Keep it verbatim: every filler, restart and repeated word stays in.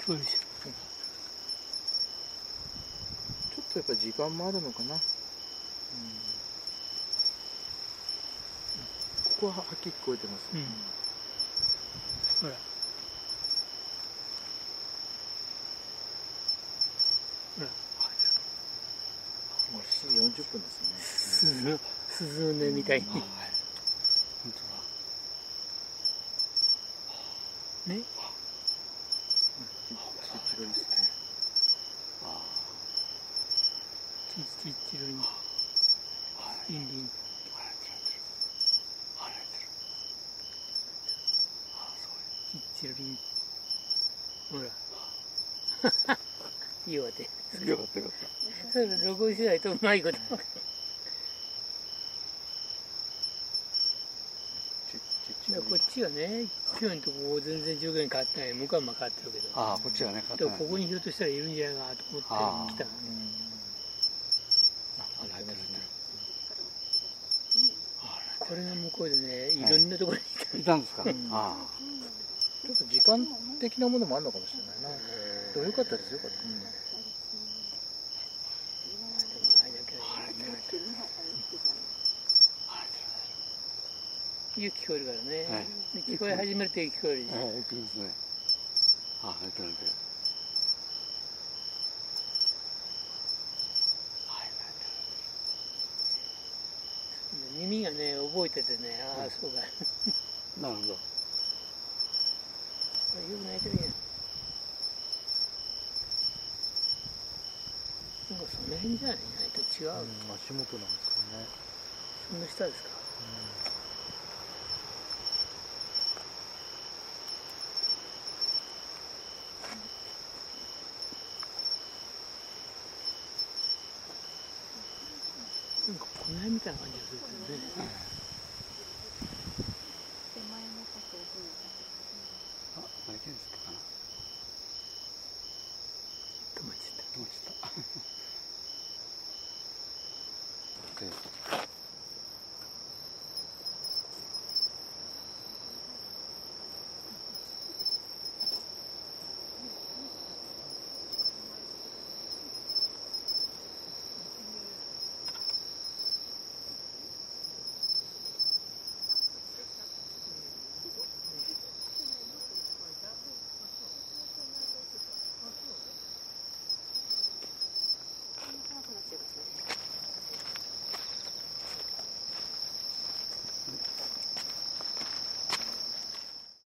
こえるでしょ。 ちょっとやっぱ時間もあるのかな。うん、ここははっきり聞こえてます。 うん。ほら。ほら。 もうしちじよんじゅっぷんですね。 鈴の、鈴の音みたいに。 はい。本当だ。 ね。 チッチロリですね。 あチッチッチロリン。リンリン。 あ、跳ねてる。ああ、 チッチロリン。ほら。よかった。 そういう。よかったよかっそれ録音しないとうまいこと。 チッチッチロリ。 こっちはね、今日のとこ全然条件変わってない。向こうも変わってるけど。 た。ああ、こっちはね、 でもここにひょっとしたらいるんじゃないかなと思って来たの。 うん。 あ、跳ねてるね。 これが向こうでね、いろんなところにいた。 いたんですか。 うんあちょっと時間的なものもあるのかもしれないな。でもよかったですよ、これ。うんよく聞こえるからね。 はいで聞こえ始めると聞こえるでしあ。 ょ。 ええ、行くんですね。ああ、跳ねてるね。 耳がね、覚えててね、ああ、そうか。よなるほど。 く泣いてるやん。なんかその辺じゃないと違う。 うん、足元なんですかね。 その下ですか。なんかこの辺みたいな感じがするけどね。